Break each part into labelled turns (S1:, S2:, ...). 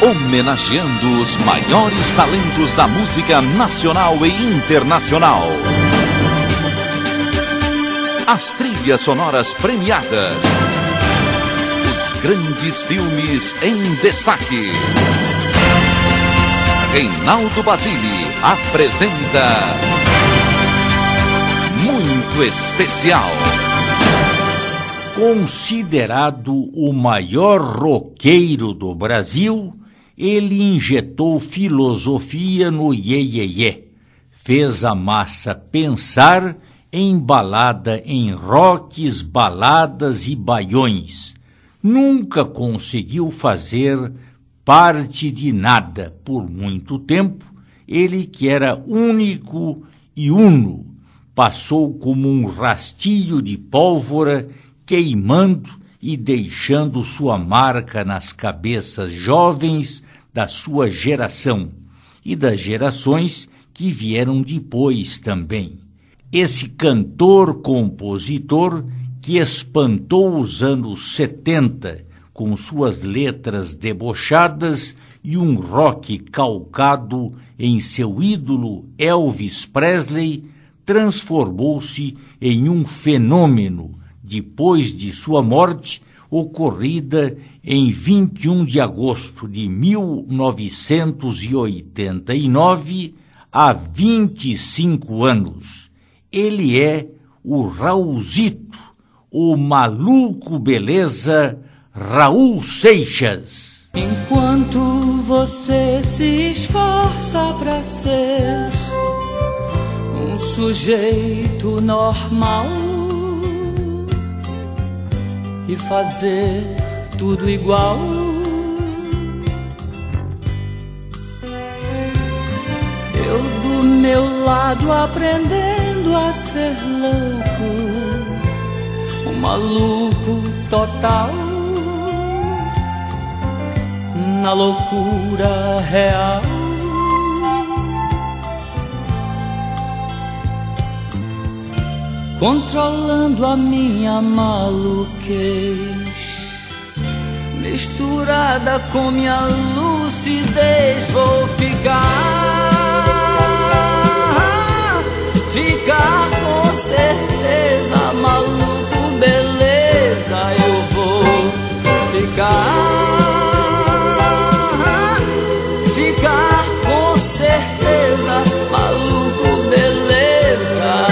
S1: homenageando os maiores talentos da música nacional e internacional. As trilhas sonoras premiadas. Os grandes filmes em destaque. Reinaldo Basile apresenta Muito Especial.
S2: Considerado o maior roqueiro do Brasil, ele injetou filosofia no iê-iê-iê, fez a massa pensar, embalada em rocks, baladas e baiões. Nunca conseguiu fazer parte de nada por muito tempo. Ele, que era único e uno, passou como um rastilho de pólvora, queimando e deixando sua marca nas cabeças jovens da sua geração e das gerações que vieram depois também. Esse cantor-compositor que espantou os anos 70 com suas letras debochadas e um rock calcado em seu ídolo Elvis Presley, transformou-se em um fenômeno depois de sua morte, ocorrida em 21 de agosto de 1989, há 25 anos. Ele é o Raulzito, o maluco beleza Raul Seixas.
S3: Enquanto você se esforça pra ser um sujeito normal e fazer tudo igual, eu do meu lado aprendendo a ser louco, um maluco total, na loucura real. Controlando a minha maluquez, misturada com minha lucidez, vou ficar com certeza, maluco beleza, eu vou ficar com certeza, maluco beleza.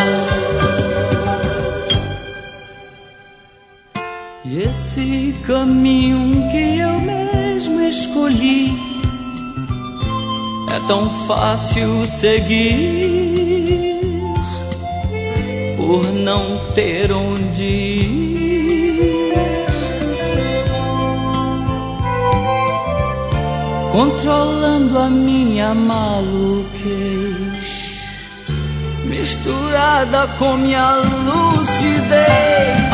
S3: E esse caminho que eu mesmo escolhi é tão fácil seguir, por não ter onde ir. Controlando a minha maluquez, misturada com minha lucidez.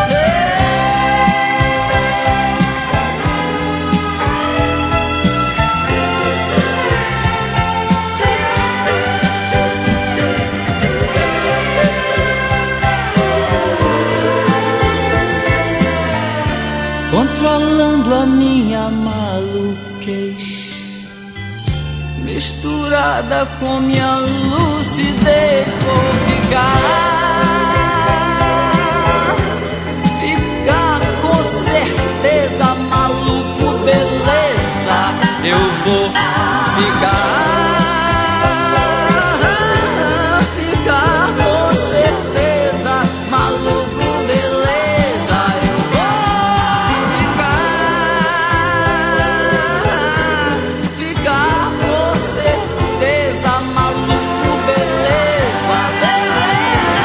S3: Controlando a minha maluquez, misturada com minha lucidez, vou ficar com certeza, maluco beleza, eu vou ficar com certeza, maluco beleza, eu vou ficar com certeza, maluco beleza, beleza,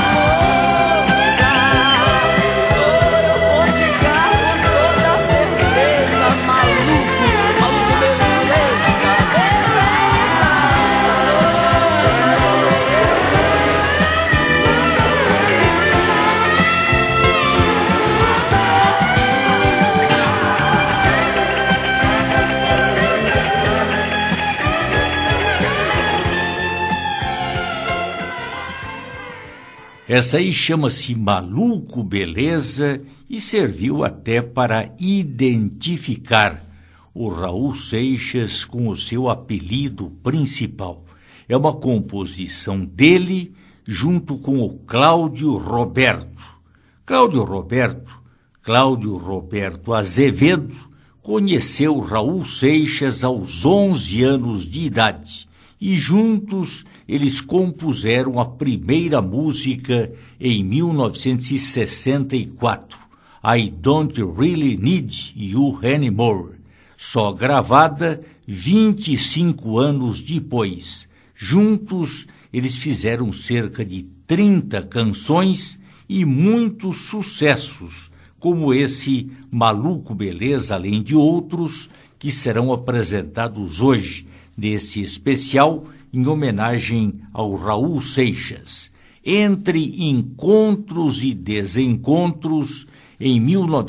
S3: eu vou ficar com toda certeza, maluco beleza,
S2: Essa aí chama-se Maluco Beleza e serviu até para identificar o Raul Seixas com o seu apelido principal. É uma composição dele junto com o Cláudio Roberto. Cláudio Roberto Azevedo conheceu Raul Seixas aos 11 anos de idade e juntos eles compuseram a primeira música em 1964, I Don't Really Need You Anymore, só gravada 25 anos depois. Juntos, eles fizeram cerca de 30 canções e muitos sucessos, como esse Maluco Beleza, além de outros que serão apresentados hoje, nesse especial em homenagem ao Raul Seixas. Entre encontros e desencontros, em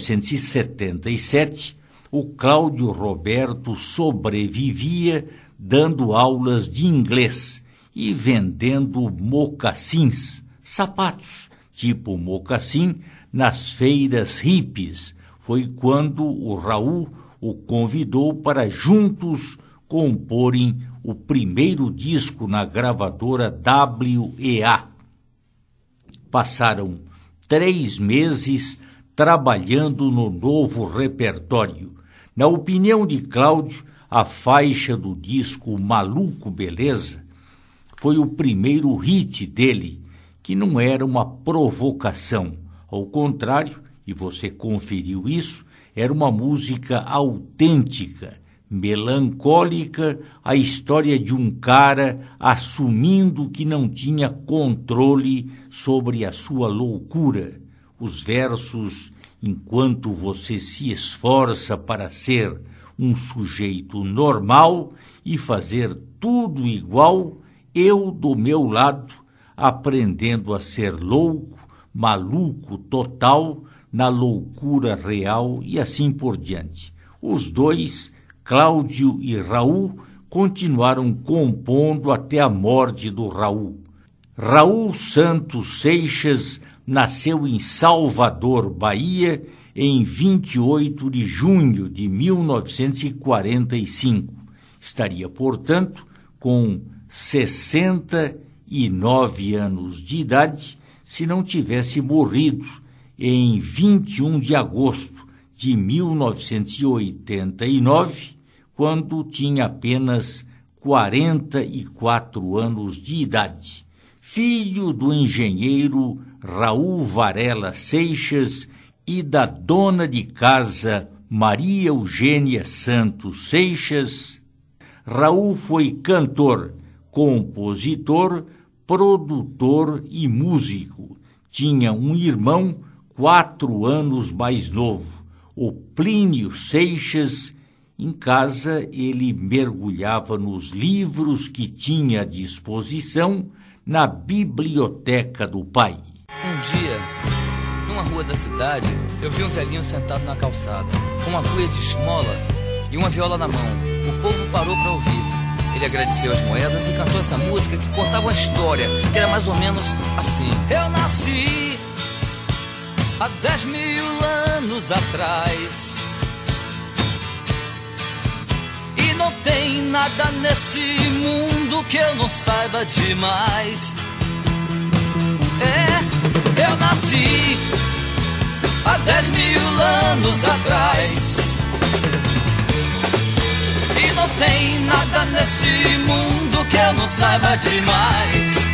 S2: 1977, o Cláudio Roberto sobrevivia dando aulas de inglês e vendendo mocassins, sapatos tipo mocassim, nas feiras hippies. Foi quando o Raul o convidou para juntos comporem o primeiro disco na gravadora WEA. Passaram 3 meses trabalhando no novo repertório. Na opinião de Cláudio, a faixa do disco Maluco Beleza foi o primeiro hit dele, que não era uma provocação. Ao contrário, e você conferiu isso, era uma música autêntica, melancólica, a história de um cara assumindo que não tinha controle sobre a sua loucura. Os versos: enquanto você se esforça para ser um sujeito normal e fazer tudo igual, eu do meu lado, aprendendo a ser louco, maluco total, na loucura real e assim por diante. Os dois, Cláudio e Raul, continuaram compondo até a morte do Raul. Raul Santos Seixas nasceu em Salvador, Bahia, em 28 de junho de 1945. Estaria, portanto, com 69 anos de idade se não tivesse morrido em 21 de agosto de 1989, quando tinha apenas 44 anos de idade. Filho do engenheiro Raul Varela Seixas e da dona de casa Maria Eugênia Santos Seixas, Raul foi cantor, compositor, produtor e músico. Tinha um irmão 4 anos mais novo, o Plínio Seixas. Em casa, ele mergulhava nos livros que tinha à disposição na biblioteca do pai.
S4: Um dia, numa rua da cidade, eu vi um velhinho sentado na calçada, com uma cuia de esmola e uma viola na mão. O povo parou para ouvir. Ele agradeceu as moedas e cantou essa música que contava uma história, que era mais ou menos assim. Eu nasci há 10.000 anos atrás e não tem nada nesse mundo que eu não saiba demais. Eu nasci há 10.000 anos atrás e não tem nada nesse mundo que eu não saiba demais.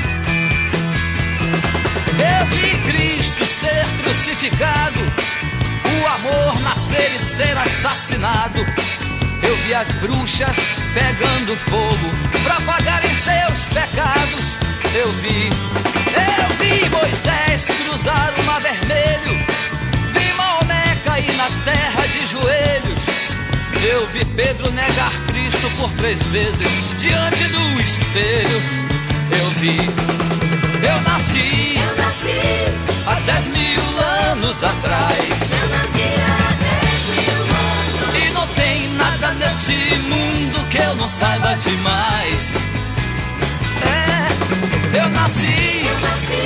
S4: Eu vi Cristo ser crucificado, o amor nascer e ser assassinado. Eu vi as bruxas pegando fogo pra pagarem seus pecados. Eu vi Moisés cruzar o mar vermelho, vi Maomé cair na terra de joelhos. Eu vi Pedro negar Cristo por 3 vezes diante do espelho. Eu nasci há 10.000 anos atrás.
S5: Eu nasci há 10.000 anos.
S4: E não tem nada nesse mundo que eu não saiba demais. Eu nasci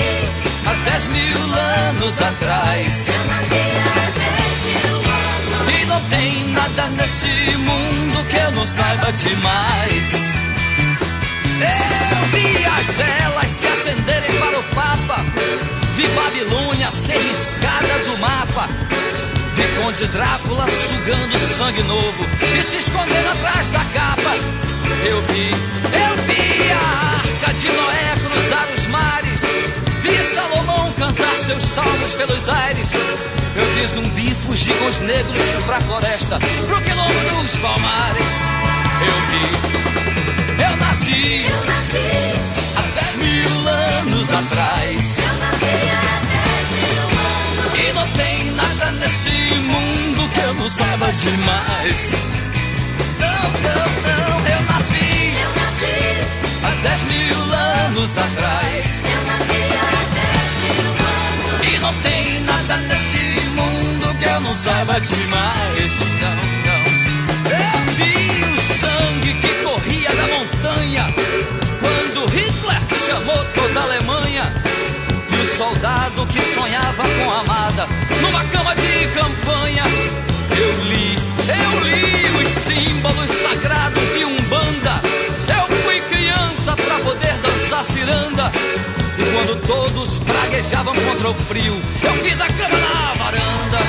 S4: há 10.000 anos atrás.
S5: Eu nasci há 10.000 anos.
S4: E
S3: E não tem nada nesse mundo que eu não saiba demais. Eu vi as velas se acenderem para o Papa, vi Babilônia ser riscada do mapa, vi Conde Drácula sugando sangue novo e se escondendo atrás da capa. Eu vi a Arca de Noé cruzar os mares, vi Salomão cantar seus salmos pelos aires. Eu vi zumbi fugir com os negros pra floresta, pro quilombo dos palmares. Eu nasci há 10 mil anos atrás. E não tem nada nesse mundo que eu não saiba demais. Não, eu nasci há 10 mil anos atrás. E não tem nada nesse mundo que eu não saiba demais. Não. Eu vi o sangue que corria da montanha quando Hitler chamou toda a Alemanha. E o soldado que sonhava com a amada numa cama de campanha. Eu li os símbolos sagrados de Umbanda. Eu fui criança pra poder dançar ciranda. E quando todos praguejavam contra o frio, eu fiz a cama na varanda.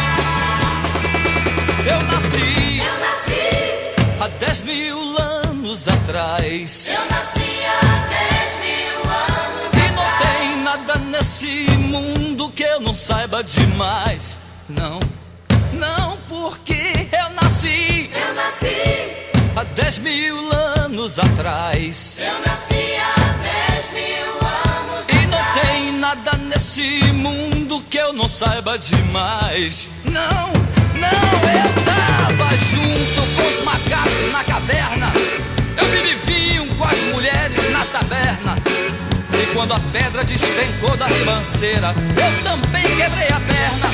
S3: Eu nasci há 10 mil anos atrás.
S5: Eu nasci há 10 mil anos
S3: E não tem nada nesse mundo que eu não saiba demais. Não, porque eu nasci há 10 mil anos atrás.
S5: Eu nasci há 10 mil anos
S3: E não tem nada nesse mundo que eu não saiba demais. Não, eu tava junto com os macacos na caverna. Eu bebi vinho com as mulheres na taberna. E quando a pedra despencou da ribanceira, eu também quebrei a perna.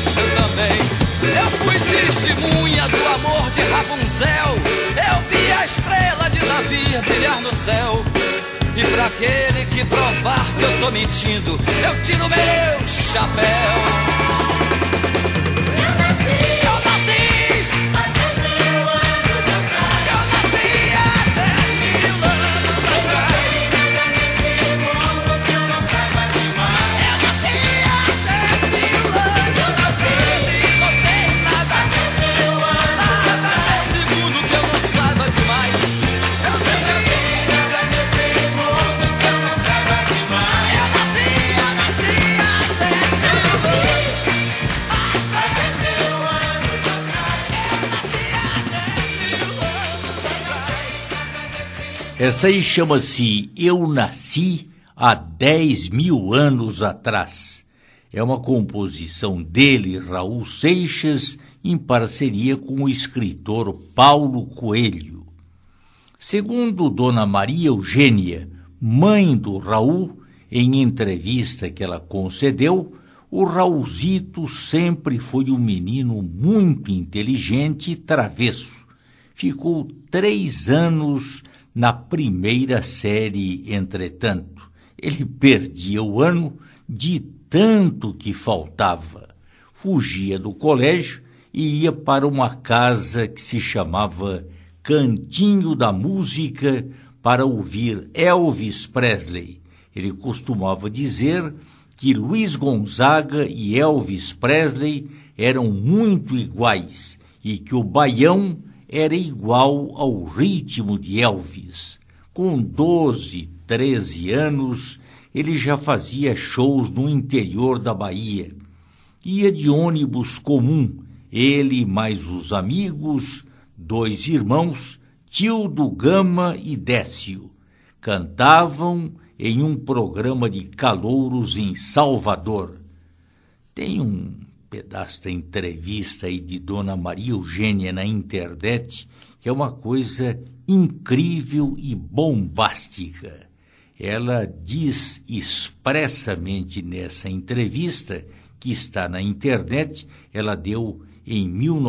S3: Eu fui testemunha do amor de Rapunzel. Eu vi a estrela de Davi brilhar no céu. E pra aquele que provar que eu tô mentindo, eu tiro meu chapéu.
S5: Eu nasci
S3: há 10 mil anos atrás. Eu nasci há 10 mil anos atrás.
S5: nada nesse mundo que eu não saiba demais.
S3: Eu nasci há 10 mil anos atrás. E não tem nada nesse mundo que eu não saiba demais. Eu nasci
S5: Nada nesse mundo que eu não saiba demais.
S3: há 10 mil
S2: Essa aí chama-se Eu Nasci há 10 mil anos atrás. É uma composição dele, Raul Seixas, em parceria com o escritor Paulo Coelho. Segundo Dona Maria Eugênia, mãe do Raul, em entrevista que ela concedeu, o Raulzito sempre foi um menino muito inteligente e travesso. Ficou 3 anos na primeira série, entretanto. Ele perdia o ano de tanto que faltava. Fugia do colégio e ia para uma casa que se chamava Cantinho da Música para ouvir Elvis Presley. Ele costumava dizer que Luiz Gonzaga e Elvis Presley eram muito iguais e que o baião era igual ao ritmo de Elvis. Com 12, 13 anos, ele já fazia shows no interior da Bahia. Ia de ônibus comum, ele mais os amigos, 2 irmãos, Tildo Gama e Décio. Cantavam em um programa de calouros em Salvador. Tem um pedaço da entrevista aí de Dona Maria Eugênia na internet, que é uma coisa incrível e bombástica. Ela diz expressamente nessa entrevista, que está na internet, ela deu em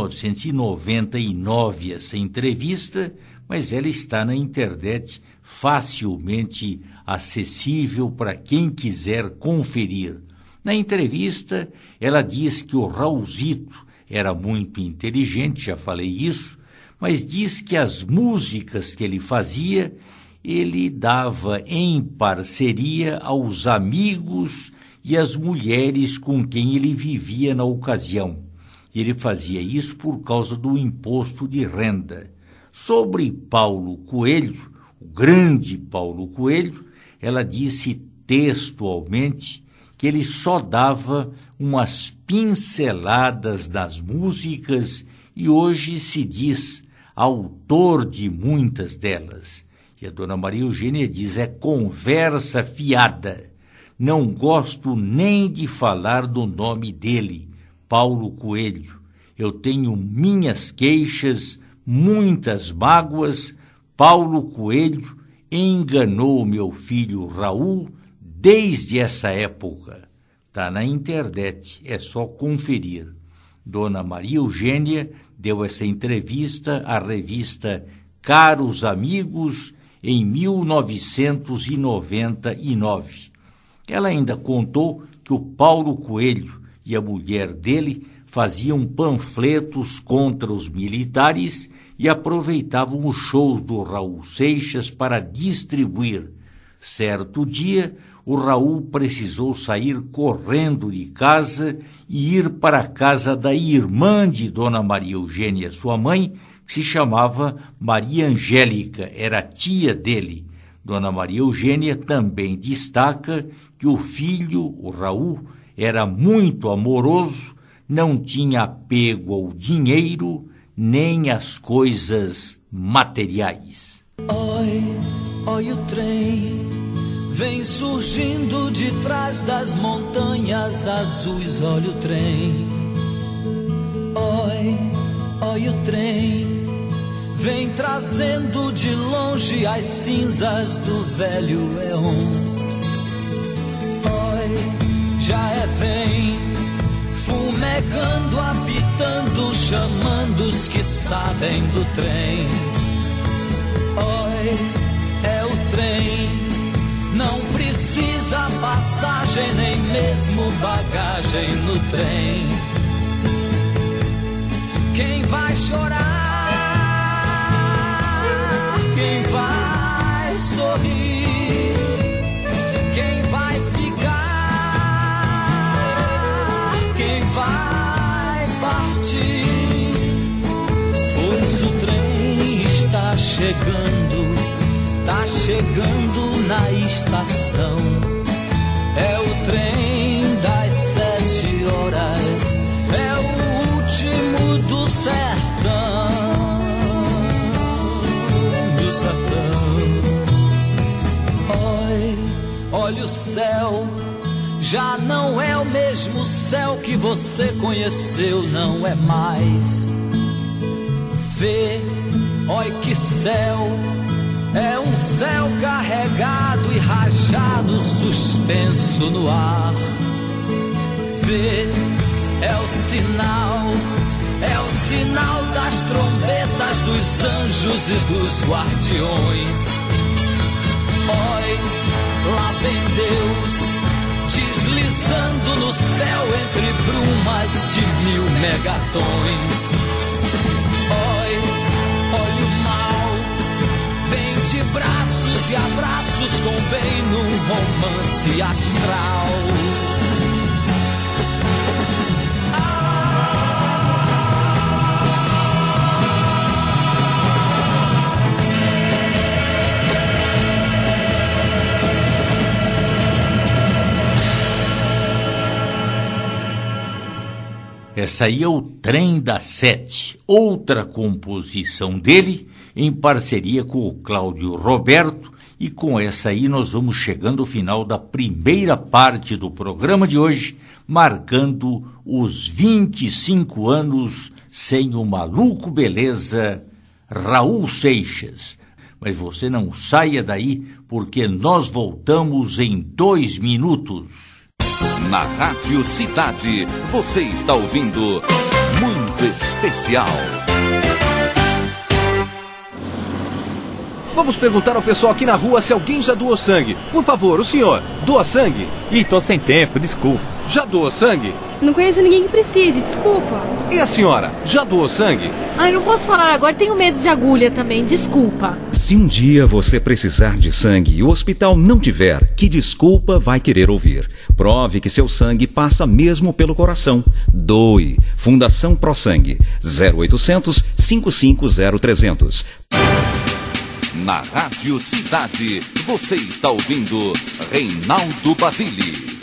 S2: 1999 essa entrevista, mas ela está na internet facilmente acessível para quem quiser conferir. Na entrevista, ela diz que o Raulzito era muito inteligente, já falei isso, mas diz que as músicas que ele fazia, ele dava em parceria aos amigos e às mulheres com quem ele vivia na ocasião. E ele fazia isso por causa do imposto de renda. Sobre Paulo Coelho, o grande Paulo Coelho, ela disse textualmente que ele só dava umas pinceladas das músicas e hoje se diz autor de muitas delas. E a dona Maria Eugênia diz, é conversa fiada. Não gosto nem de falar do nome dele, Paulo Coelho. Eu tenho minhas queixas, muitas mágoas. Paulo Coelho enganou meu filho Raul desde essa época. Está na internet, é só conferir. Dona Maria Eugênia deu essa entrevista à revista Caros Amigos em 1999. Ela ainda contou que o Paulo Coelho e a mulher dele faziam panfletos contra os militares e aproveitavam os shows do Raul Seixas para distribuir. Certo dia, o Raul precisou sair correndo de casa e ir para a casa da irmã de Dona Maria Eugênia, sua mãe, que se chamava Maria Angélica, era tia dele. Dona Maria Eugênia também destaca que o filho, o Raul, era muito amoroso, não tinha apego ao dinheiro nem às coisas materiais.
S3: Oi, oi o trem, vem surgindo de trás das montanhas azuis, olha o trem. Oi, oi o trem, vem trazendo de longe as cinzas do velho éon. Oi, já é vem, fumegando, apitando, chamando os que sabem do trem. Oi, é o trem, não precisa passagem, nem mesmo bagagem no trem. Quem vai chorar? Quem vai sorrir? Quem vai ficar? Quem vai partir? Pois o trem está chegando na estação. É o trem das 7 horas, é o último do sertão, do sertão. Oi, olha o céu, já não é o mesmo céu que você conheceu, não é mais. Vê, oi que céu, é um céu carregado e rajado, suspenso no ar. Vê, é o sinal das trombetas dos anjos e dos guardiões. Oi, lá vem Deus, deslizando no céu entre brumas de 1000 megatons. Oi, olha o mal, vem de braços e abraços com bem num romance astral.
S2: Essa aí é o Trem das 7, outra composição dele, em parceria com o Cláudio Roberto, e com essa aí nós vamos chegando ao final da primeira parte do programa de hoje, marcando os 25 anos sem o maluco beleza Raul Seixas. Mas você não saia daí, porque nós voltamos em 2 minutos.
S1: Na Rádio Cidade, você está ouvindo Muito Especial.
S6: Vamos perguntar ao pessoal aqui na rua se alguém já doou sangue. Por favor, o senhor, doa sangue?
S7: Ih, tô sem tempo, desculpa.
S6: já doou sangue?
S7: Não conheço ninguém que precise, desculpa.
S6: E a senhora, já doou sangue?
S7: Ai, não posso falar agora, tenho medo de agulha também, desculpa.
S8: Se um dia você precisar de sangue e o hospital não tiver, que desculpa vai querer ouvir? Prove que seu sangue passa mesmo pelo coração. Doe. Fundação Pro Sangue. 0800 550 300.
S1: Na Rádio Cidade, você está ouvindo Reinaldo Basile.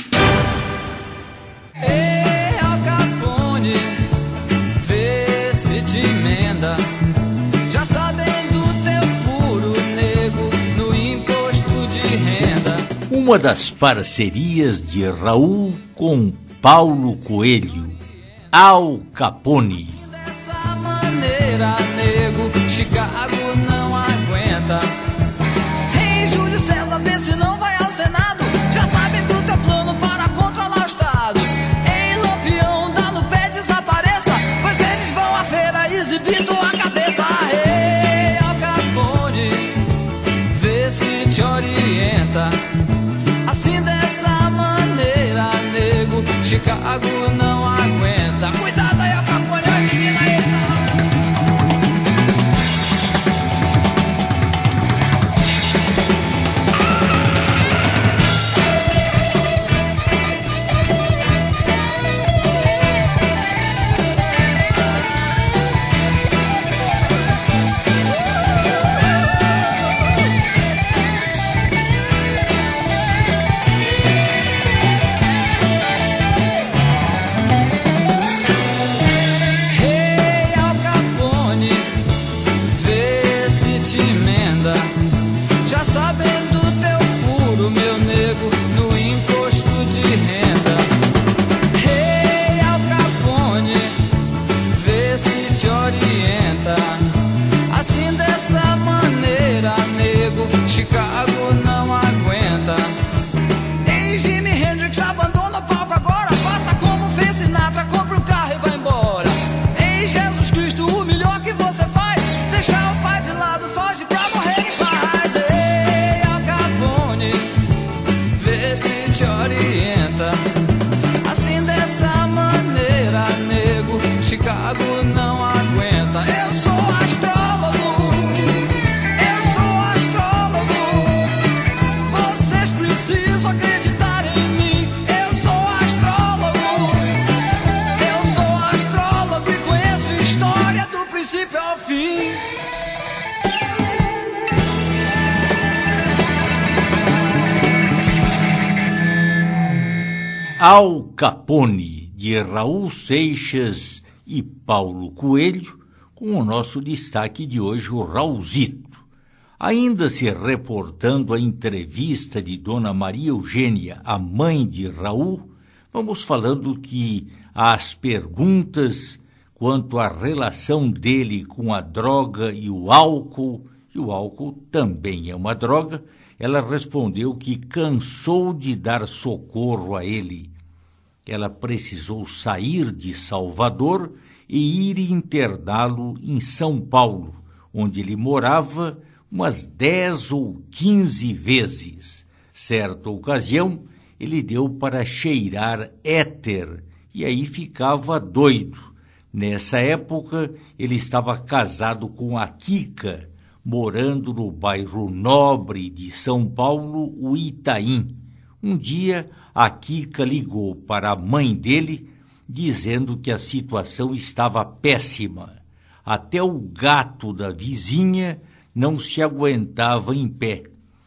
S3: Ei, Al Capone, vê se te emenda. Já sabem do teu furo, nego, no imposto de renda.
S2: Uma das parcerias de Raul com Paulo Coelho, Al Capone.
S3: Dessa maneira, nego, Chicago não aguenta. Ei, Júlio César, vê se não vai ao Senado. Já sabem do teu plano para controlar o Estado. Ei, Lampião, dá no pé, desapareça, pois eles vão à feira exibindo a cabeça. Ei, Al Capone, vê se te orienta. Assim dessa maneira, nego, Chicago não aguenta. Cuidado aí, Al Capone, a menina aí. Chicago não aguenta. Ei, Jimi Hendrix, abandona o palco agora. Faça como fez Sinatra, compra um carro e vai embora. Ei, Jesus Cristo, o melhor que você faz, deixar o pai de lado, foge pra morrer em paz. Ei, Al Capone, vê se te orienta. Assim dessa maneira, nego, Chicago não aguenta. Eu sou astrólogo. Preciso acreditar em mim. Eu sou astrólogo. Eu sou astrólogo e conheço história do princípio ao fim.
S2: Al Capone, de Raul Seixas e Paulo Coelho, com o nosso destaque de hoje, o Raulzito. Ainda se reportando a entrevista de Dona Maria Eugênia, a mãe de Raul, vamos falando que as perguntas quanto à relação dele com a droga e o álcool também é uma droga, ela respondeu que cansou de dar socorro a ele. Ela precisou sair de Salvador e ir interná-lo em São Paulo, onde ele morava umas 10 ou 15 vezes. Certa ocasião, ele deu para cheirar éter e aí ficava doido. Nessa época, ele estava casado com a Kika, morando no bairro nobre de São Paulo, o Itaim. Um dia, a Kika ligou para a mãe dele, dizendo que a situação estava péssima. Até o gato da vizinha não se aguentava em pé.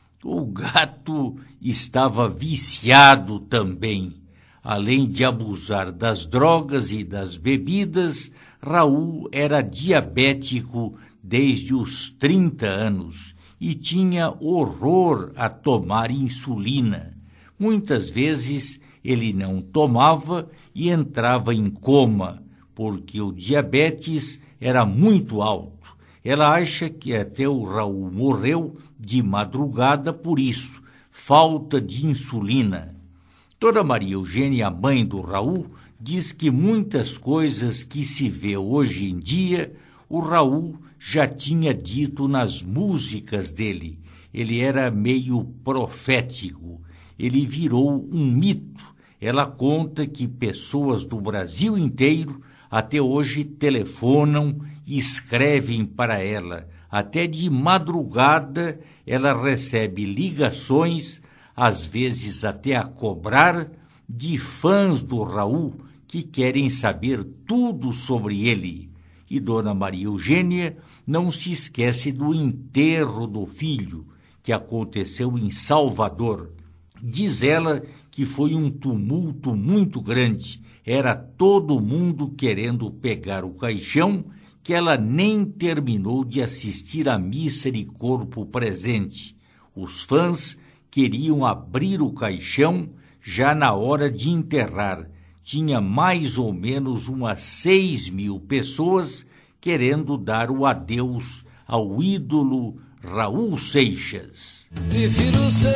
S2: O gato estava viciado também. Além de abusar das drogas e das bebidas, Raul era diabético desde os 30 anos e tinha horror a tomar insulina. Muitas vezes ele não tomava e entrava em coma, porque o diabetes era muito alto. Ela acha que até o Raul morreu de madrugada por isso, falta de insulina. Dona Maria Eugênia, a mãe do Raul, diz que muitas coisas que se vê hoje em dia, o Raul já tinha dito nas músicas dele. Ele era meio profético, ele virou um mito. Ela conta que pessoas do Brasil inteiro até hoje telefonam e escrevem para ela. Até de madrugada ela recebe ligações, às vezes até a cobrar, de fãs do Raul que querem saber tudo sobre ele. E Dona Maria Eugênia não se esquece do enterro do filho, que aconteceu em Salvador. Diz ela que foi um tumulto muito grande. Era todo mundo querendo pegar o caixão, que ela nem terminou de assistir à missa de corpo presente. Os fãs queriam abrir o caixão já na hora de enterrar. Tinha mais ou menos umas 6.000 pessoas querendo dar o adeus ao ídolo Raul Seixas.
S3: Prefiro ser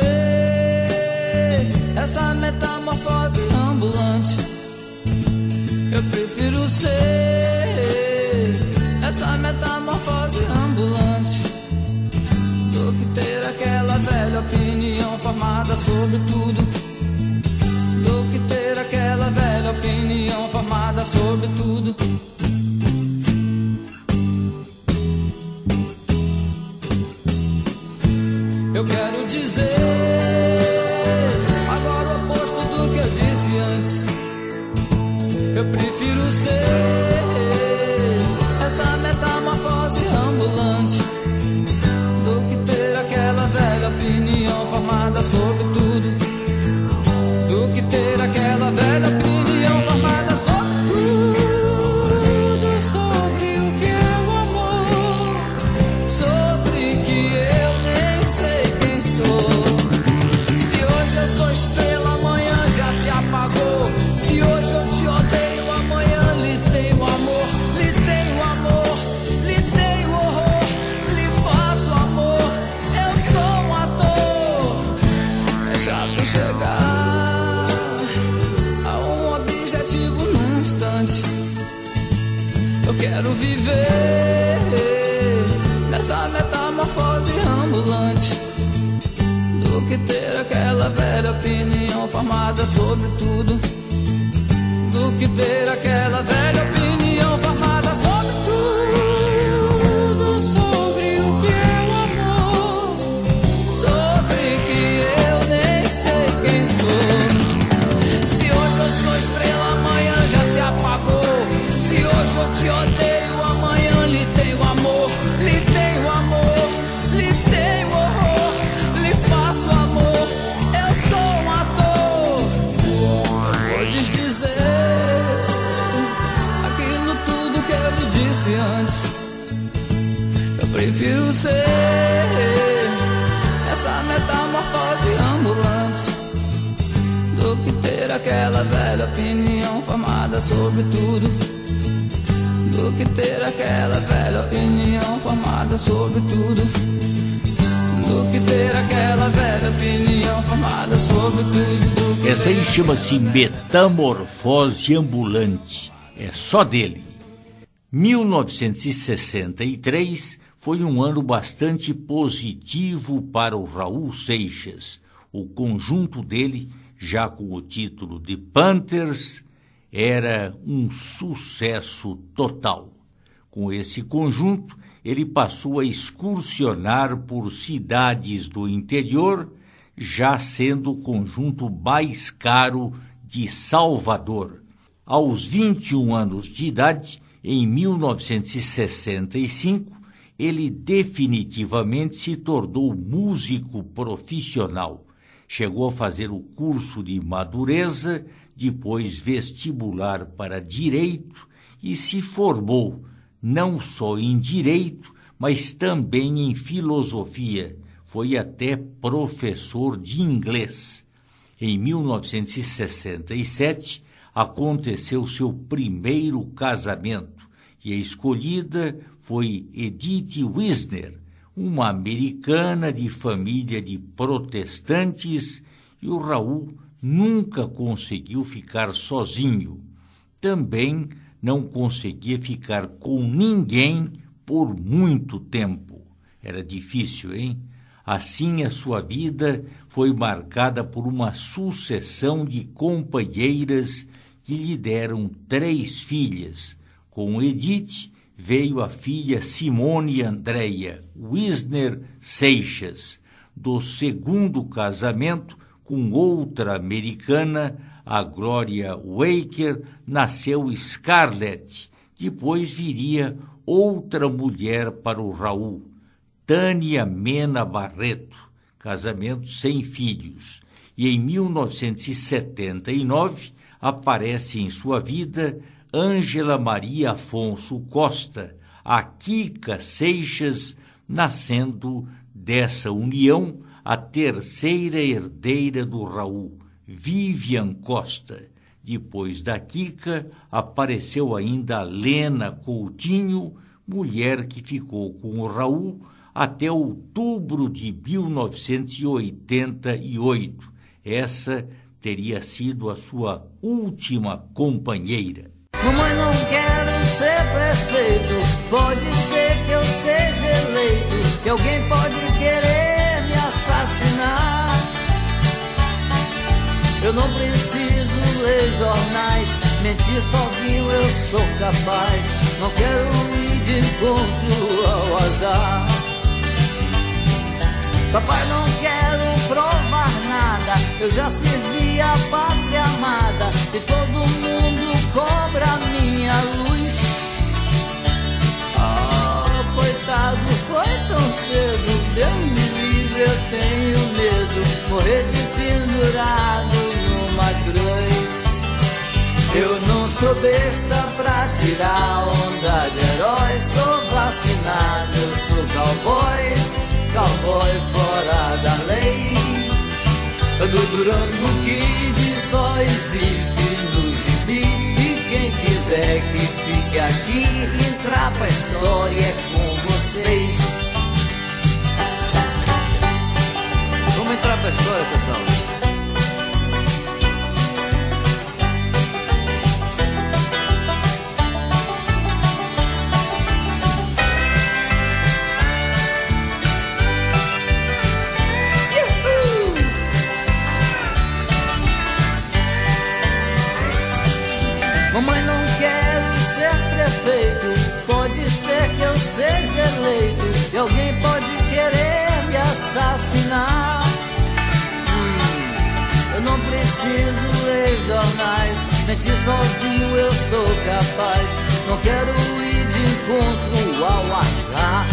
S3: essa metamorfose ambulante. Eu prefiro ser essa metamorfose ambulante do que ter aquela velha opinião formada sobre tudo. Do que ter aquela velha opinião formada sobre tudo. Eu quero dizer agora o oposto do que eu disse antes. Eu prefiro ser essa metamorfose ambulante do que ter aquela velha opinião formada sobre tudo. Do que ter aquela velha opinião formada sobre tudo. Sobre o que é o amor, sobre que eu nem sei quem sou. Se hoje eu sou estrela, amanhã já se apagou. Se hoje eu te odeio, amanhã lhe tenho amor. Lhe tenho amor, lhe tenho horror, lhe faço amor. Eu sou um ator. É chato chegar a um objetivo num instante. Eu quero viver nessa metamorfose ambulante do que ter aquela velha opinião formada sobre tudo. Do que ter aquela velha opinião formada sobre tudo. Sobre o que é o amor, sobre que eu nem sei quem sou. Se hoje eu sou estrela, amanhã já se apagou. Se hoje eu te odeio, amanhã lhe tenho amor. Lhe tenho amor, lhe tenho horror, lhe faço amor. Eu sou um ator. Podes dizer aquilo tudo que eu lhe disse antes. Eu prefiro ser essa metamorfose ambulante do que ter aquela velha opinião formada sobre tudo. Do que ter aquela velha opinião formada sobre tudo. Do que ter aquela velha opinião formada sobre tudo.
S2: Essa aí chama-se Metamorfose Ambulante. É só dele. 1963 foi um ano bastante positivo para o Raul Seixas. O conjunto dele, já com o título de Panthers, era um sucesso total. Com esse conjunto, ele passou a excursionar por cidades do interior, já sendo o conjunto mais caro de Salvador. Aos 21 anos de idade, em 1965, ele definitivamente se tornou músico profissional. Chegou a fazer o curso de madureza, depois vestibular para Direito e se formou não só em Direito, mas também em Filosofia. Foi até professor de inglês. Em 1967, aconteceu seu primeiro casamento e a escolhida foi Edith Wisner, uma americana de família de protestantes, e o Raul nunca conseguiu ficar sozinho. Também não conseguia ficar com ninguém por muito tempo. Era difícil, hein? Assim, a sua vida foi marcada por uma sucessão de companheiras que lhe deram 3 filhas. Com Edith veio a filha Simone Andréia Wisner Seixas. Do segundo casamento, com outra americana, a Gloria Waker, nasceu Scarlett. Depois viria outra mulher para o Raul, Tânia Mena Barreto, casamento sem filhos. E em 1979 aparece em sua vida Ângela Maria Afonso Costa, a Kika Seixas, nascendo dessa união a terceira herdeira do Raul, Vivian Costa. Depois da Kika, apareceu ainda a Lena Coutinho, mulher que ficou com o Raul até outubro de 1988. Essa teria sido a sua última companheira.
S3: Mamãe, não quero ser prefeito, pode ser que eu seja eleito, que alguém pode querer me assassinar. Eu não preciso ler jornais, mentir sozinho eu sou capaz. Não quero ir de encontro ao azar. Papai, não quero provar nada, eu já servi a pátria amada e todo mundo cobra minha luz. Oh, coitado, foi tão cedo, Deus me livre, eu tenho medo, morrer de pendurado numa cruz. Eu não sou besta pra tirar onda de herói, sou vacinado, eu sou cowboy, cowboy fora da lei. Do Durango Kid só existe no gibi, e quem quiser que fique aqui, entrar pra história é com vocês. Vamos entrar pra história, pessoal. Mamãe, não quero ser prefeito, pode ser que eu seja eleito, e alguém pode querer me assassinar. Eu não preciso ler jornais, mentir sozinho eu sou capaz. Não quero ir de encontro ao azar.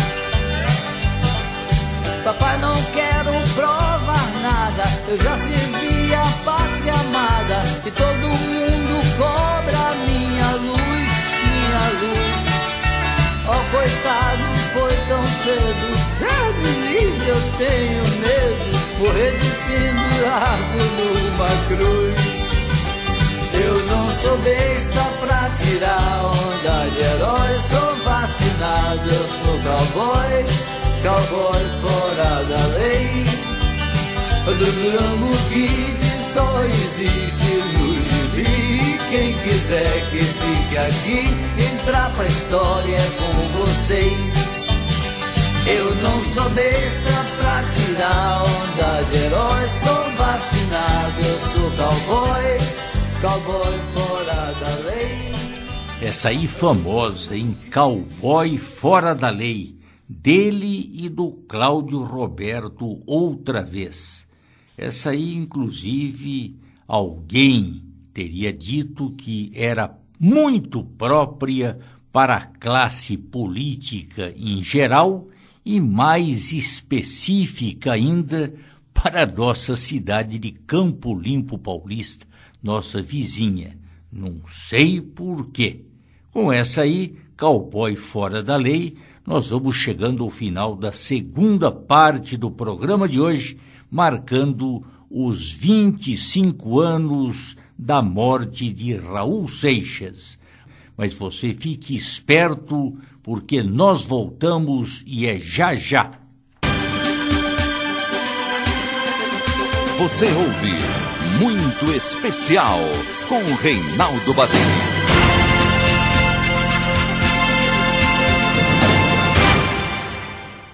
S3: Papai, não quero provar nada, eu já servi a pátria amada e todo mundo cobra minha luz, minha luz. Oh, coitado, foi tão cedo, Deus me livre, eu tenho medo, morrer de pendurado numa cruz. Eu não sou besta pra tirar onda de herói, sou vacinado, eu sou cowboy, cowboy fora da lei. Do Durango Kid só existe no gibi, quem quiser que fique aqui, entrar pra história com vocês. Eu não sou besta pra tirar onda de herói, sou vacinado, eu sou cowboy, cowboy fora da lei.
S2: Essa aí famosa em Cowboy Fora da Lei, dele e do Cláudio Roberto outra vez. Essa aí, inclusive, alguém teria dito que era muito própria para a classe política em geral e mais específica ainda para a nossa cidade de Campo Limpo Paulista, nossa vizinha. Não sei por quê. Com essa aí, Cowboy Fora da Lei, nós vamos chegando ao final da segunda parte do programa de hoje, marcando os 25 anos da morte de Raul Seixas. Mas você fique esperto, porque nós voltamos e é já já.
S1: Você ouve Muito Especial com Reinaldo Basílio.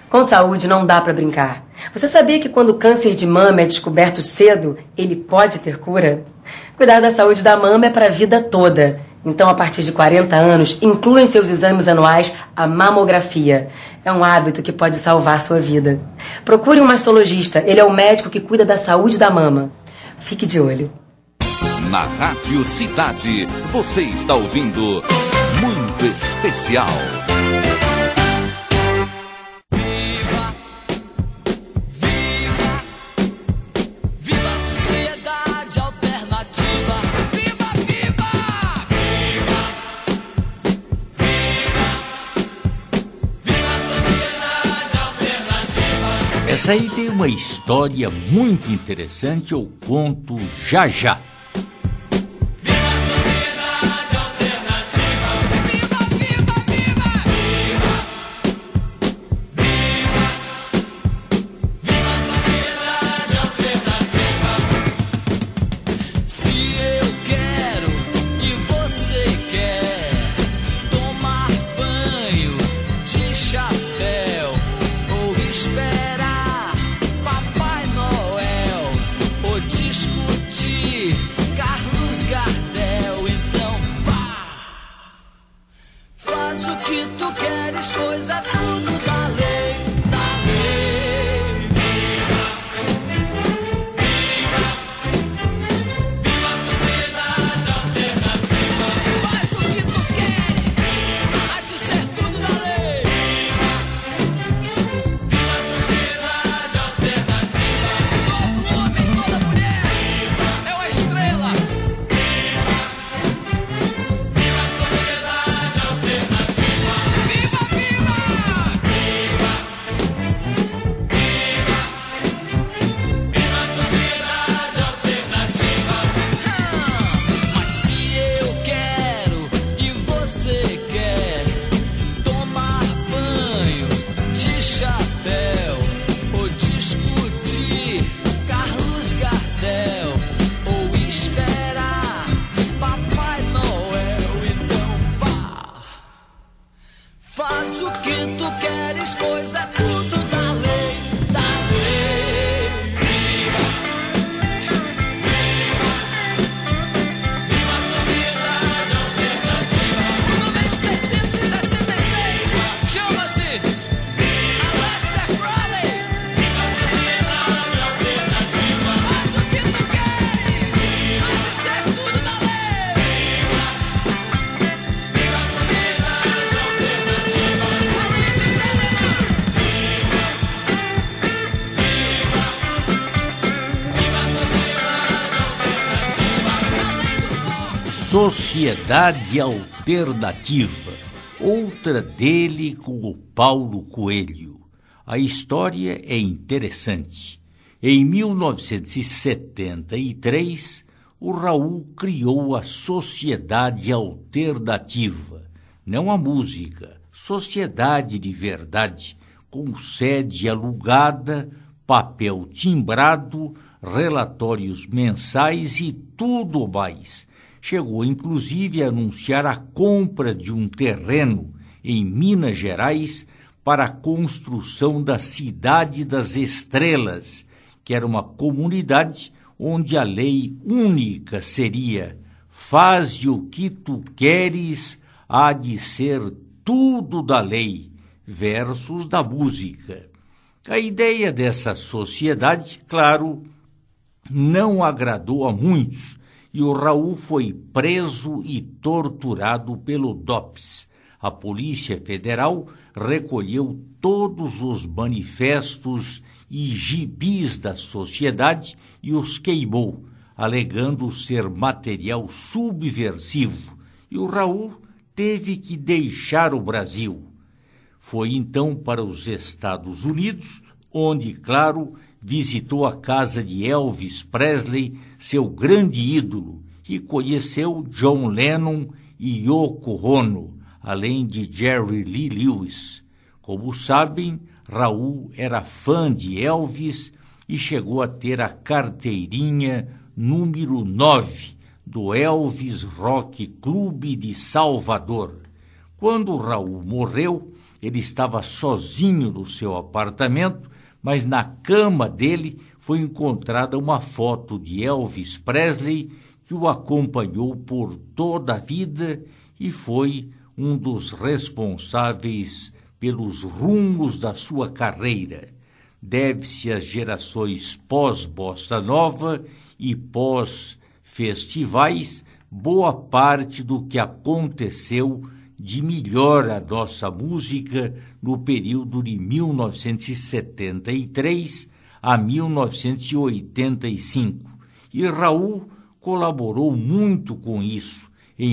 S9: Com saúde não dá para brincar. Você sabia que quando o câncer de mama é descoberto cedo, ele pode ter cura? Cuidar da saúde da mama é para a vida toda. Então, a partir de 40 anos, inclua em seus exames anuais a mamografia. É um hábito que pode salvar sua vida. Procure um mastologista. Ele é o médico que cuida da saúde da mama. Fique de olho.
S1: Na Rádio Cidade, você está ouvindo Muito Especial.
S2: Essa aí tem uma história muito interessante, eu conto já já. Sociedade Alternativa, outra dele com o Paulo Coelho. A história é interessante. Em 1973, o Raul criou a Sociedade Alternativa, não a música, sociedade de verdade, com sede alugada, papel timbrado, relatórios mensais e tudo mais. Chegou inclusive a anunciar a compra de um terreno em Minas Gerais para a construção da Cidade das Estrelas, que era uma comunidade onde a lei única seria: faze o que tu queres, há de ser tudo da lei, versos da música. A ideia dessa sociedade, claro, não agradou a muitos, e o Raul foi preso e torturado pelo DOPS. A Polícia Federal recolheu todos os manifestos e gibis da sociedade e os queimou, alegando ser material subversivo, e o Raul teve que deixar o Brasil. Foi então para os Estados Unidos, onde, claro, visitou a casa de Elvis Presley, seu grande ídolo, e conheceu John Lennon e Yoko Ono, além de Jerry Lee Lewis. Como sabem, Raul era fã de Elvis e chegou a ter a carteirinha número 9 do Elvis Rock Club de Salvador. Quando Raul morreu, ele estava sozinho no seu apartamento, mas na cama dele foi encontrada uma foto de Elvis Presley, que o acompanhou por toda a vida e foi um dos responsáveis pelos rumos da sua carreira. Deve-se às gerações pós-bossa nova e pós-festivais boa parte do que aconteceu de melhor a nossa música no período de 1973 a 1985. E Raul colaborou muito com isso. Em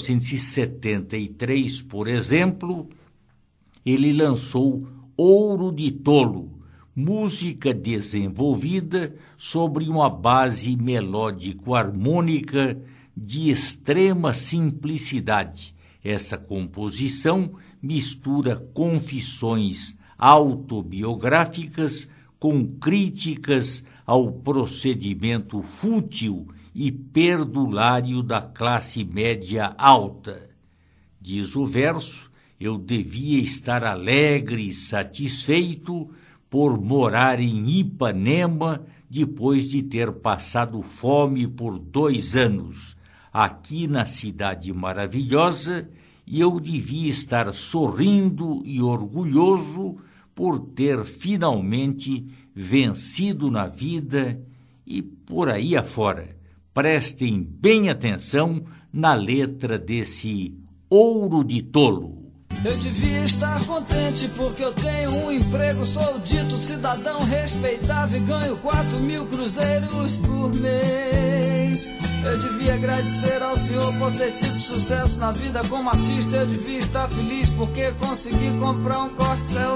S2: 1973, por exemplo, ele lançou Ouro de Tolo, música desenvolvida sobre uma base melódico-harmônica de extrema simplicidade. Essa composição mistura confissões autobiográficas com críticas ao procedimento fútil e perdulário da classe média alta. Diz o verso: eu devia estar alegre e satisfeito por morar em Ipanema depois de ter passado fome por 2 anos, aqui na cidade maravilhosa, e eu devia estar sorrindo e orgulhoso por ter finalmente vencido na vida e por aí afora. Prestem bem atenção na letra desse Ouro de Tolo.
S3: Eu devia estar contente porque eu tenho um emprego, sou dito cidadão respeitável e ganho 4.000 cruzeiros por mês. Eu devia agradecer ao Senhor por ter tido sucesso na vida como artista. Eu devia estar feliz porque consegui comprar um Corcel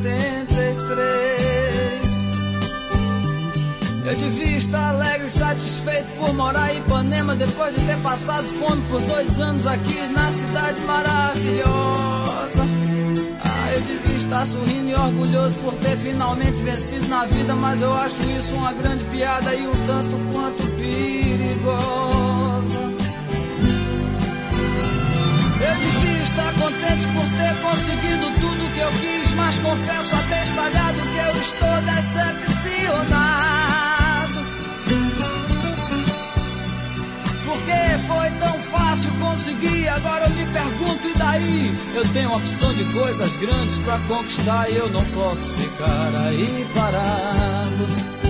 S3: 73. Eu devia estar alegre e satisfeito por morar em Ipanema depois de ter passado fome por 2 anos aqui na cidade maravilhosa. Eu devia estar sorrindo e orgulhoso por ter finalmente vencido na vida, mas eu acho isso uma grande piada e um tanto quanto perigosa. Eu devia estar contente por ter conseguido tudo que eu quis, mas confesso abestalhado que eu estou decepcionado. Porque foi tão fácil conseguir, agora eu me pergunto, e daí? Eu tenho uma opção de coisas grandes pra conquistar e eu não posso ficar aí parado.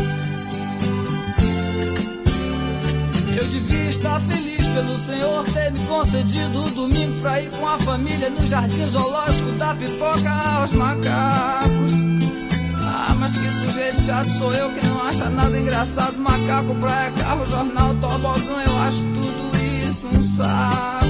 S3: Eu devia estar feliz pelo Senhor ter me concedido o domingo pra ir com a família no jardim zoológico da Pipoca aos macacos. Mas que sujeito chato sou eu que não acha nada engraçado. Macaco, praia, carro, jornal, tobogã, eu acho tudo isso um saco.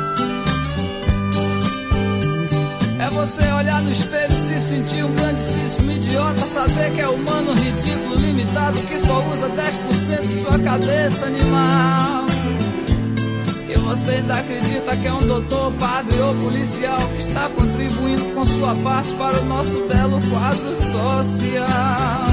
S3: É você olhar no espelho e se sentir um grandíssimo idiota, saber que é humano, ridículo, limitado, que só usa 10% de sua cabeça animal. E você ainda acredita que é um doutor, padre ou policial que está contribuindo com sua parte para o nosso belo quadro social.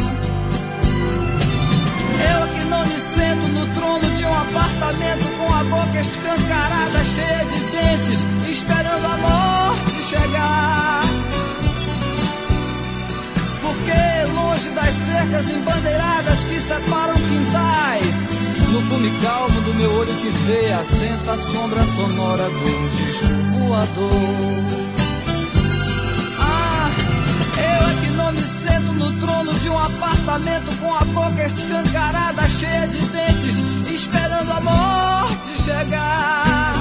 S3: Eu que não me sento no trono de um apartamento com a boca escancarada, cheia de dentes, esperando a morte chegar. Porque longe das cercas embandeiradas que separam quintais, no fume calmo do meu olho que vê, assenta a sombra sonora do disco voador. Eu é que não me sento no trono de um apartamento com a boca escancarada, cheia de dentes, esperando a morte chegar.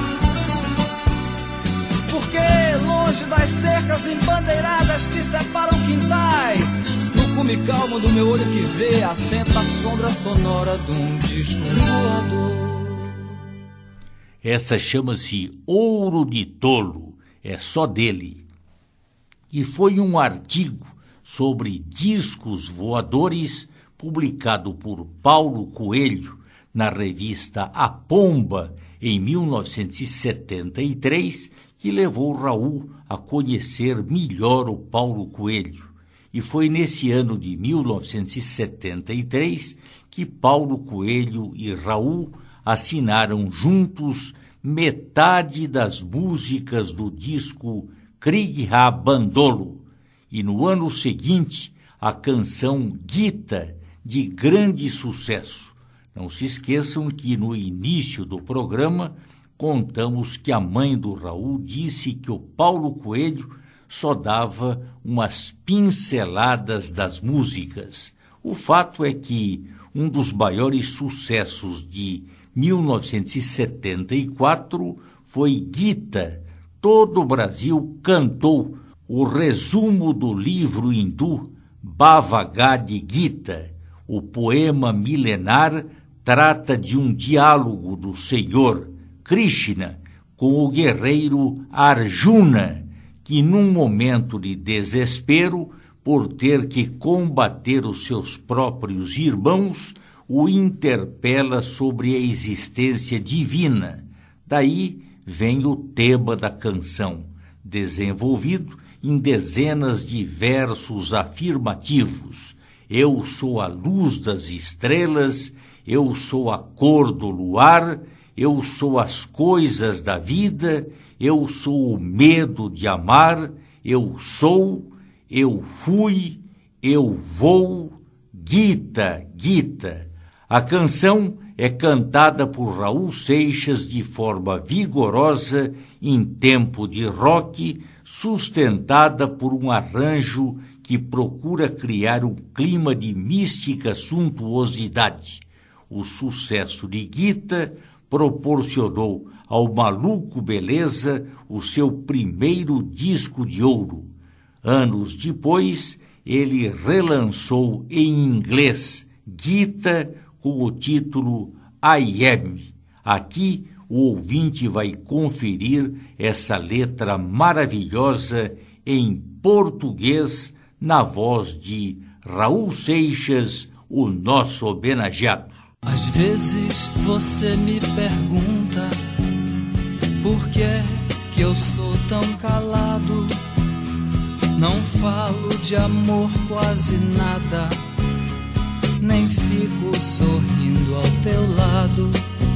S3: Porque longe das cercas embandeiradas que separam quintais, no cume calmo do meu olho que vê, assenta a sombra sonora de um disco voador.
S2: Essa chama-se Ouro de Tolo, é só dele. E foi um artigo sobre discos voadores publicado por Paulo Coelho na revista A Pomba em 1973, que levou Raul a conhecer melhor o Paulo Coelho. E foi nesse ano de 1973 que Paulo Coelho e Raul assinaram juntos metade das músicas do disco Kriegha Bandolo, e no ano seguinte a canção Gita, de grande sucesso. Não se esqueçam que no início do programa contamos que a mãe do Raul disse que o Paulo Coelho só dava umas pinceladas das músicas. O fato é que um dos maiores sucessos de 1974 foi Gita. Todo o Brasil cantou o resumo do livro hindu Bhagavad Gita. O poema milenar trata de um diálogo do Senhor Krishna com o guerreiro Arjuna, que num momento de desespero, por ter que combater os seus próprios irmãos, o interpela sobre a existência divina. Daí vem o tema da canção, desenvolvido em dezenas de versos afirmativos. Eu sou a luz das estrelas, eu sou a cor do luar, eu sou as coisas da vida, eu sou o medo de amar, eu sou, eu fui, eu vou, Gita, Gita. A canção é cantada por Raul Seixas de forma vigorosa em tempo de rock, sustentada por um arranjo que procura criar um clima de mística suntuosidade. O sucesso de Gita proporcionou ao Maluco Beleza o seu primeiro disco de ouro. Anos depois, ele relançou em inglês Gita com o título I Am. Aqui o ouvinte vai conferir essa letra maravilhosa em português na voz de Raul Seixas, o nosso homenageado.
S3: Às vezes você me pergunta por que é que eu sou tão calado. Não falo de amor quase nada, nem fico sorrindo ao teu lado.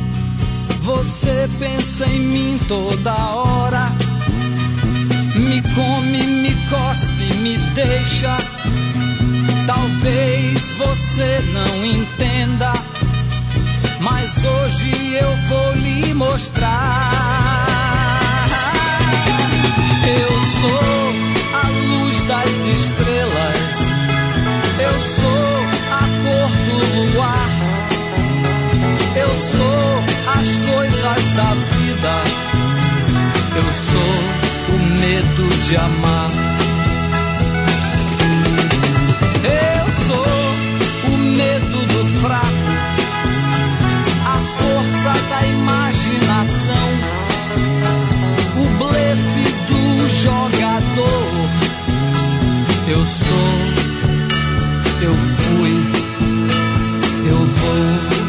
S3: Você pensa em mim toda hora, me come, me cospe, me deixa. Talvez você não entenda, mas hoje eu vou lhe mostrar. Eu sou a luz das estrelas, eu sou a cor do luar, eu sou as coisas da vida, eu sou o medo de amar. Eu sou o medo do fraco, a força da imaginação, o blefe do jogador. Eu sou, eu fui, eu vou.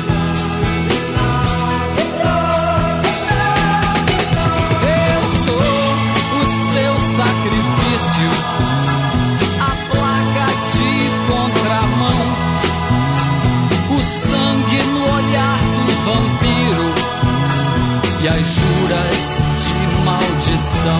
S3: Eu sou o seu sacrifício, a placa de contramão, o sangue no olhar do vampiro e as juras de maldição.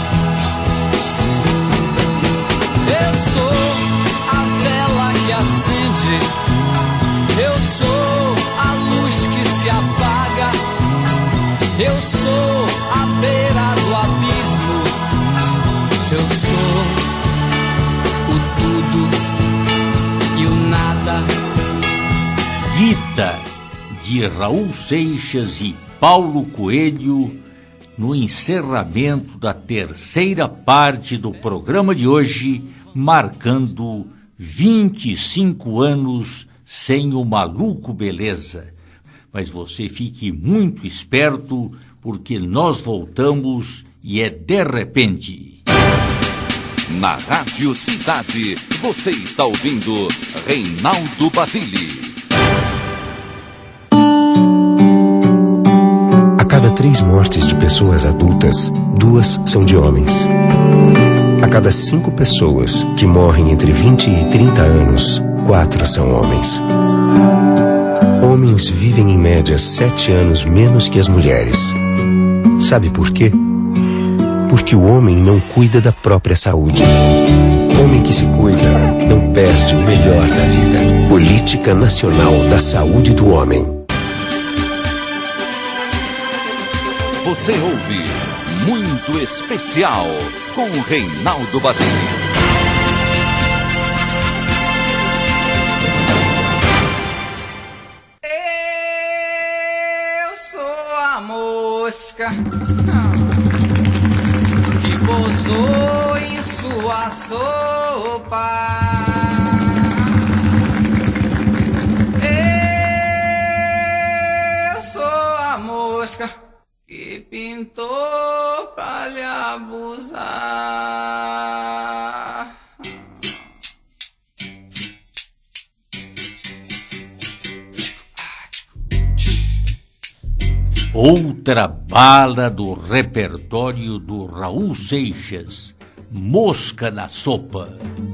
S3: Eu sou a vela que acende, eu sou a luz que se apaga, eu sou a beira do abismo, eu sou o tudo e o nada.
S2: Gita, de Raul Seixas e Paulo Coelho, no encerramento da terceira parte do programa de hoje, marcando 25 anos sem o Maluco Beleza. Mas você fique muito esperto, porque nós voltamos e é de repente.
S1: Na Rádio Cidade, você está ouvindo Reinaldo Basile.
S10: A cada 3 mortes de pessoas adultas, 2 são de homens. A cada 5 pessoas que morrem entre 20 e 30 anos, 4 são homens. Homens vivem em média 7 anos menos que as mulheres. Sabe por quê? porque o homem não cuida da própria saúde. Homem que se cuida não perde o melhor da vida. Política Nacional da Saúde do Homem.
S1: Você ouve Muito Especial com o Reinaldo Basílio.
S3: Eu sou a mosca que pousou em sua sopa. Eu sou a mosca que pintou pra lhe abusar.
S2: Outra bala do repertório do Raul Seixas, Mosca na Sopa.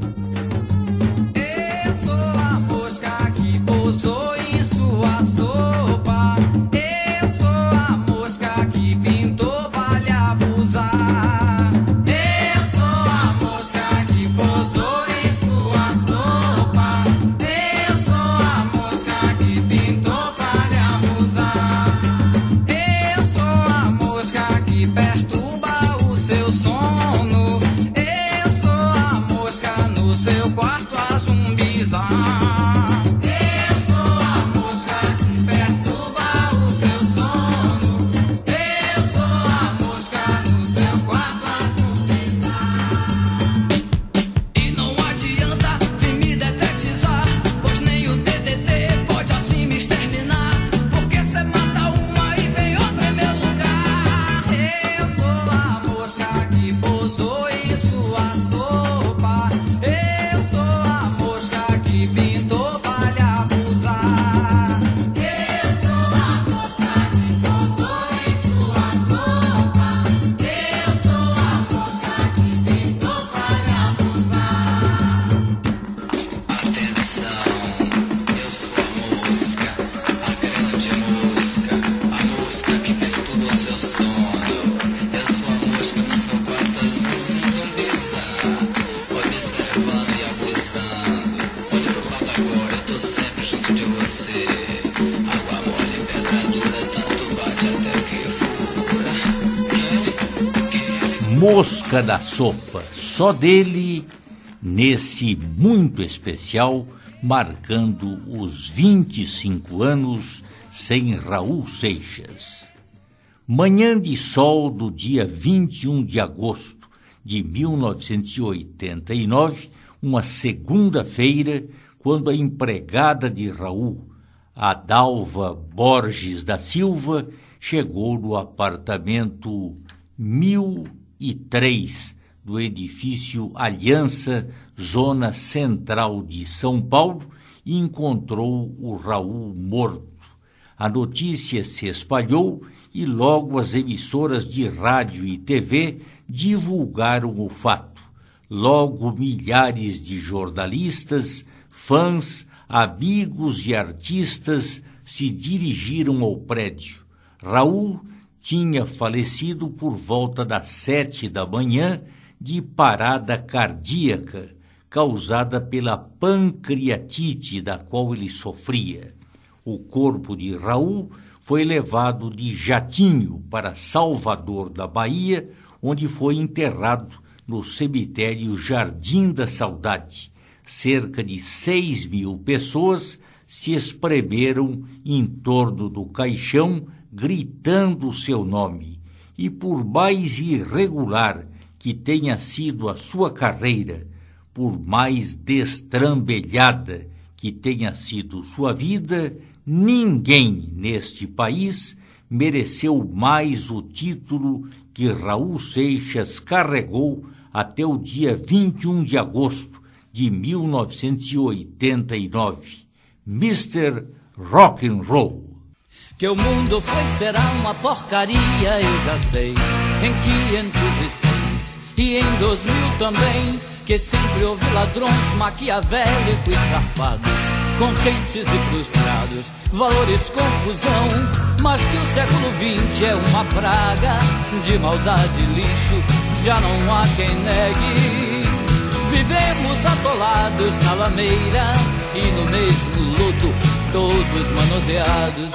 S3: Eu sou a mosca que pousou em sua sopa. Eu sou a mosca que pintou pra lhe abusar. Eu sou a mosca que pousou em sua sopa. Eu sou a mosca que pintou pra lhe abusar. Eu sou a mosca que perturba o seu sono. Eu sou a mosca no seu quarto a zumbizar. Eu sou a mosca que perturba o seu sono. Eu sou a mosca no seu quarto a zumbizar. E não adianta vir me detetizar, pois nem o DDT pode assim me exterminar. Porque cê mata uma e vem outra em meu lugar. Eu sou a mosca que pousou em sua sopa. Eu sou a mosca que pintou pra lhe abusar. Eu sou a mosca que pousou em sua sopa. Eu sou a mosca que pintou pra lhe abusar. Atenção, eu sou a mosca, a grande mosca, a mosca que perturba o seu sono. Eu sou a mosca no seu quarto azul sem zumbizar, observando e abusando. Olha pro lado agora, eu tô sempre junto de você. Água mole, pedra dura, tanto bate até que fura.
S2: Mosca na Sopa, só dele, nesse muito especial, marcando os 25 anos sem Raul Seixas. Manhã de sol do dia 21 de agosto de 1989, uma segunda-feira, quando a empregada de Raul, Adalva Borges da Silva, chegou no apartamento 1003 do edifício Aliança, zona central de São Paulo, e encontrou o Raul morto. A notícia se espalhou e logo as emissoras de rádio e TV divulgaram o fato. Logo milhares de jornalistas, fãs, amigos e artistas se dirigiram ao prédio. Raul tinha falecido por volta das 7 da manhã de parada cardíaca, causada pela pancreatite da qual ele sofria. O corpo de Raul foi levado de jatinho para Salvador da Bahia, onde foi enterrado no cemitério Jardim da Saudade. Cerca de 6.000 pessoas se espremeram em torno do caixão, gritando o seu nome. E por mais irregular que tenha sido a sua carreira, por mais destrambelhada que tenha sido sua vida, ninguém neste país mereceu mais o título que Raul Seixas carregou até o dia 21 de agosto de 1989. Mr. Rock'n'Roll.
S3: Que o mundo foi será uma porcaria, eu já sei. Em 506 e em 2000 também, que sempre houve ladrões maquiavélicos e safados contentes e frustrados, valores, confusão, mas que o século XX é uma praga de maldade e lixo, já não há quem negue. Vivemos atolados na lameira e no mesmo lodo, todos manuseados.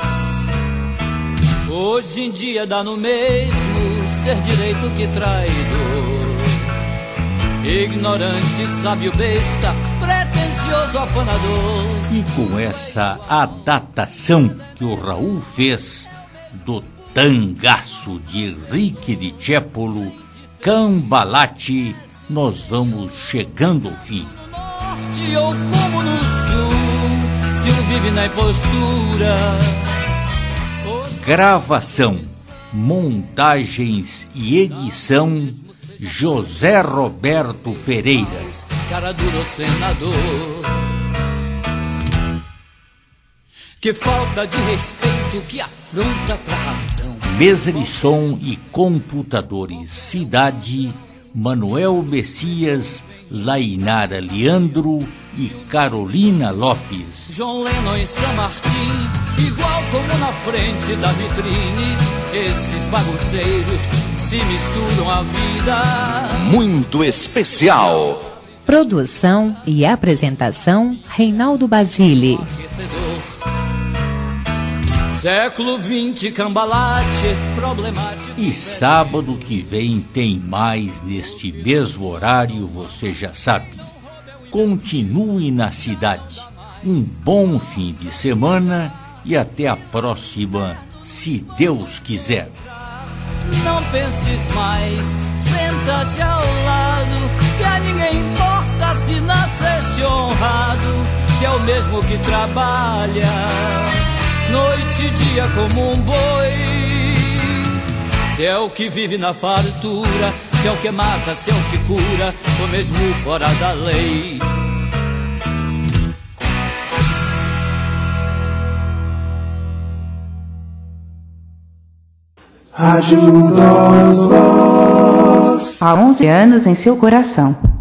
S3: Hoje em dia dá no mesmo ser direito que traidor, ignorante, sábio, besta, pretensioso, afanador.
S2: E com essa adaptação que o Raul fez do tangaço de Henrique Discépolo, Cambalache, nós vamos chegando ao fim.
S3: No norte ou como no sul, se um vive na impostura.
S2: Gravação, montagens e edição, José Roberto Pereira.
S3: Cara duro senador, que falta de respeito, que afronta pra razão.
S2: Mesa de som e computadores, Cidade, Manuel Messias, Lainara Leandro e Carolina Lopes.
S3: João Lennon e San Martin, igual como na frente da vitrine, esses bagunceiros se misturam à vida.
S1: Muito especial.
S11: Produção e apresentação, Reinaldo Basile.
S3: Século XX, Cambalache, problemático.
S2: E sábado que vem tem mais neste mesmo horário, você já sabe. Continue na cidade. Um bom fim de semana e até a próxima, se Deus quiser.
S3: Não penses mais, senta-te ao lado, que a ninguém importa se nasceste honrado, se é o mesmo que trabalha noite e dia como um boi, se é o que vive na fartura, se é o que mata, se é o que cura, ou mesmo fora da lei.
S12: Rádio dos Vozes.
S11: Há 11 anos em seu coração.